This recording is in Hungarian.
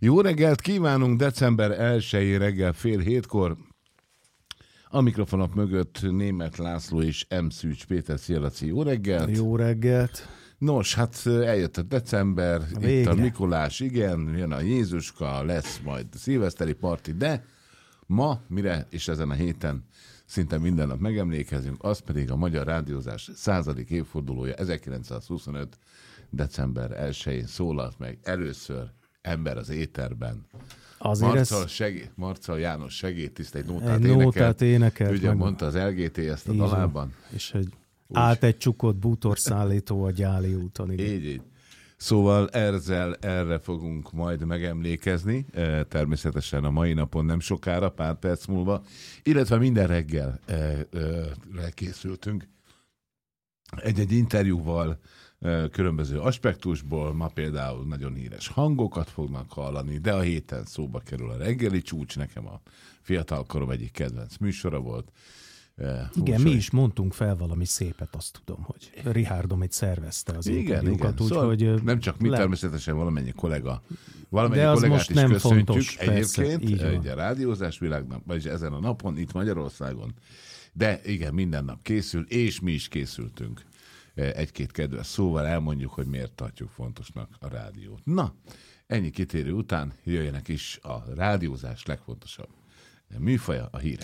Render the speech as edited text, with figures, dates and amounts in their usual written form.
Jó reggelt kívánunk, december 1-i reggel 6:30. A mikrofonok mögött Németh László és M. Szűcs Péter. Szia, Laci, jó reggelt! Jó reggelt! Nos, hát eljött a december, végre. Itt a Mikulás, igen, jön a Jézuska, lesz majd szilveszteri parti, de ma, mire, és ezen a héten szinte minden nap megemlékezünk, az pedig a Magyar Rádiózás 100. évfordulója, 1925. december 1-én szólalt meg először ember az éterben. Marccal János segédtiszt egy nótát énekelt. Ugye mondta az LGT ezt a dalában. És állt egy csukott bútorszállító a Gyáli úton. Így. Szóval erre fogunk majd megemlékezni, természetesen a mai napon nem sokára, pár perc múlva, illetve minden reggel készültünk egy interjúval, különböző aspektusból. Ma például nagyon híres hangokat fognak hallani, de a héten szóba kerül a reggeli csúcs, nekem a fiatalkorom egyik kedvenc műsora volt. Igen, mi is mondtunk fel valami szépet, azt tudom, hogy Richardom egy szervezte az interjúkat. Szóval nem csak mi, természetesen valamennyi kollégát is köszöntjük fontos, egyébként a rádiózás világnap, vagyis ezen a napon itt Magyarországon. De igen, minden nap készül, és mi is készültünk egy-két kedves szóval, elmondjuk, hogy miért tartjuk fontosnak a rádiót. Na, ennyi kitérő után jöjjenek is a rádiózás legfontosabb műfaja, a hírek.